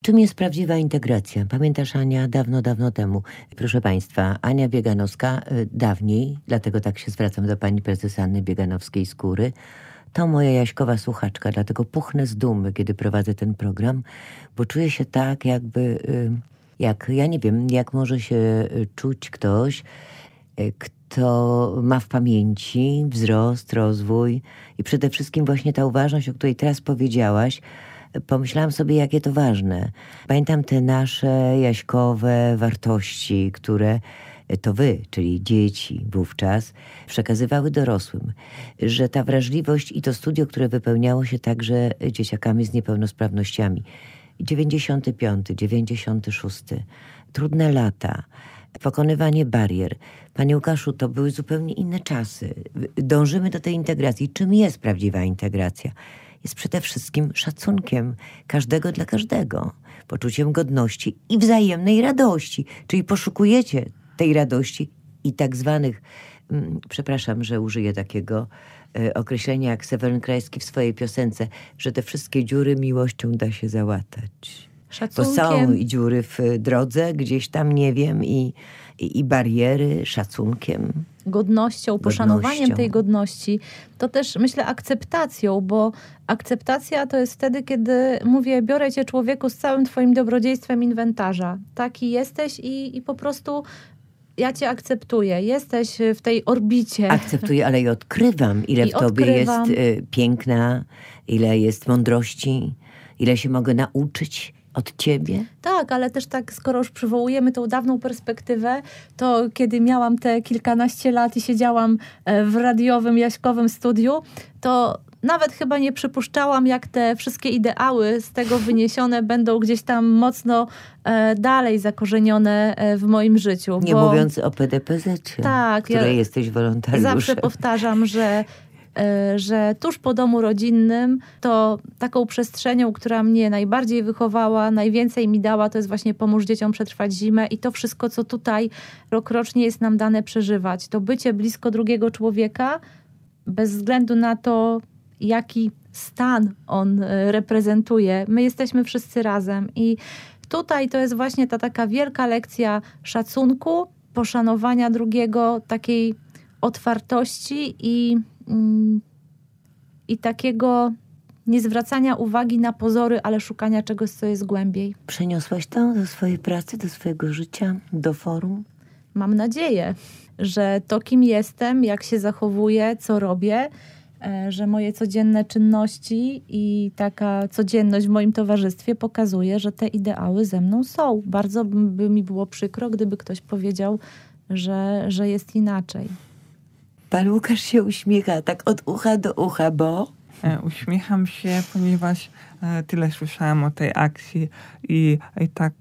Czym jest prawdziwa integracja? Pamiętasz, Ania, dawno, dawno temu. Proszę Państwa, Ania Bieganowska, dawniej, dlatego tak się zwracam do pani prezes Anny Bieganowskiej-Skóry, to moja Jaśkowa słuchaczka, dlatego puchnę z dumy, kiedy prowadzę ten program, bo czuję się tak jakby, ja nie wiem, jak może się czuć ktoś, kto ma w pamięci wzrost, rozwój i przede wszystkim właśnie ta uważność, o której teraz powiedziałaś. Pomyślałam sobie, jakie to ważne. Pamiętam te nasze jaśkowe wartości, które to wy, czyli dzieci wówczas, przekazywały dorosłym. Że ta wrażliwość i to studio, które wypełniało się także dzieciakami z niepełnosprawnościami. 95, 96. Trudne lata. Pokonywanie barier. Panie Łukaszu, to były zupełnie inne czasy. Dążymy do tej integracji. Czym jest prawdziwa integracja? Jest przede wszystkim szacunkiem każdego dla każdego, poczuciem godności i wzajemnej radości. Czyli poszukujecie tej radości i tak zwanych, przepraszam, że użyję takiego określenia jak Seweryn Krajewski w swojej piosence, że te wszystkie dziury miłością da się załatać. Szacunkiem. Bo są i dziury w drodze, gdzieś tam, nie wiem, i bariery, szacunkiem. Godnością, poszanowaniem tej godności. To też, myślę, akceptacją, bo akceptacja to jest wtedy, kiedy mówię, biorę cię, człowieku, z całym twoim dobrodziejstwem inwentarza. Taki jesteś i po prostu ja cię akceptuję. Jesteś w tej orbicie. Akceptuję, ale i odkrywam, ile w tobie jest piękna, ile jest mądrości, ile się mogę nauczyć od ciebie? Tak, ale też tak, skoro już przywołujemy tą dawną perspektywę, to kiedy miałam te kilkanaście lat i siedziałam w radiowym, jaśkowym studiu, to nawet chyba nie przypuszczałam, jak te wszystkie ideały z tego wyniesione będą gdzieś tam mocno dalej zakorzenione w moim życiu. Nie mówiąc o PDPZ-cie, tak, w której jesteś wolontariuszem. Zawsze powtarzam, że tuż po domu rodzinnym to taką przestrzenią, która mnie najbardziej wychowała, najwięcej mi dała, to jest właśnie pomóż dzieciom przetrwać zimę i to wszystko, co tutaj rokrocznie jest nam dane przeżywać. To bycie blisko drugiego człowieka, bez względu na to, jaki stan on reprezentuje. My jesteśmy wszyscy razem i tutaj to jest właśnie ta taka wielka lekcja szacunku, poszanowania drugiego, takiej otwartości i takiego niezwracania uwagi na pozory, ale szukania czegoś, co jest głębiej. Przeniosłaś to do swojej pracy, do swojego życia, do forum? Mam nadzieję, że to, kim jestem, jak się zachowuję, co robię, że moje codzienne czynności i taka codzienność w moim towarzystwie pokazuje, że te ideały ze mną są. Bardzo by mi było przykro, gdyby ktoś powiedział, że jest inaczej. Pan Łukasz się uśmiecha tak od ucha do ucha, bo... Uśmiecham się, ponieważ tyle słyszałam o tej akcji i tak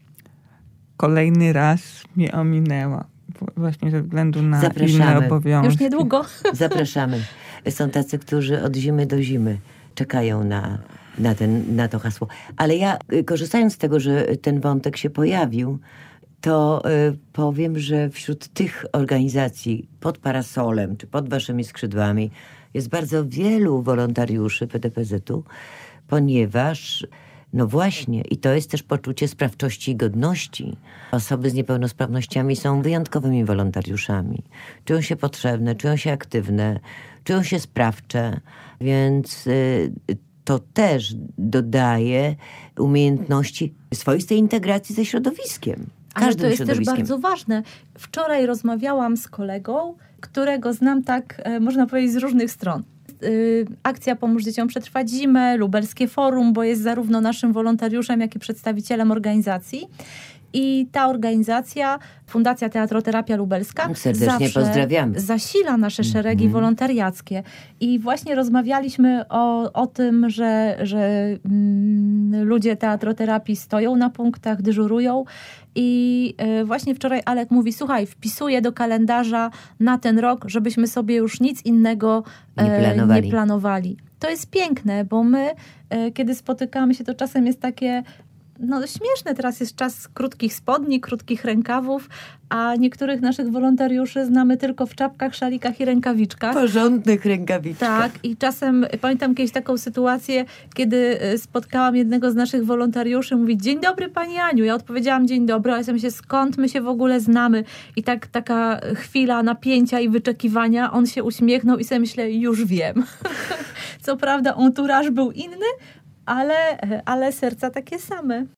kolejny raz mnie ominęła. Właśnie ze względu na inne obowiązki. Już niedługo. Zapraszamy. Są tacy, którzy od zimy do zimy czekają na to hasło. Ale ja, korzystając z tego, że ten wątek się pojawił, to powiem, że wśród tych organizacji pod parasolem czy pod waszymi skrzydłami jest bardzo wielu wolontariuszy PDPZ-u, ponieważ no właśnie, i to jest też poczucie sprawczości i godności. Osoby z niepełnosprawnościami są wyjątkowymi wolontariuszami. Czują się potrzebne, czują się aktywne, czują się sprawcze, więc to też dodaje umiejętności swoistej integracji ze środowiskiem. Ale to jest też bardzo ważne. Wczoraj rozmawiałam z kolegą, którego znam tak, można powiedzieć, z różnych stron. Akcja Pomóż Dzieciom Przetrwać Zimę, Lubelskie Forum, bo jest zarówno naszym wolontariuszem, jak i przedstawicielem organizacji. I ta organizacja, Fundacja Teatroterapia Lubelska, serdecznie pozdrawiamy, zasila nasze szeregi wolontariackie. I właśnie rozmawialiśmy o tym, że ludzie teatroterapii stoją na punktach, dyżurują. I właśnie wczoraj Alek mówi, słuchaj, wpisuję do kalendarza na ten rok, żebyśmy sobie już nic innego nie planowali. To jest piękne, bo my, kiedy spotykamy się, to czasem jest takie śmieszne. Teraz jest czas krótkich spodni, krótkich rękawów, a niektórych naszych wolontariuszy znamy tylko w czapkach, szalikach i rękawiczkach. Porządnych rękawiczkach. Tak, i czasem pamiętam kiedyś taką sytuację, kiedy spotkałam jednego z naszych wolontariuszy, mówi: dzień dobry pani Aniu. Ja odpowiedziałam: dzień dobry, ale ja myślę, skąd my się w ogóle znamy? I taka chwila napięcia i wyczekiwania, on się uśmiechnął i sobie myślę: już wiem. Co prawda entourage był inny, ale serca takie same.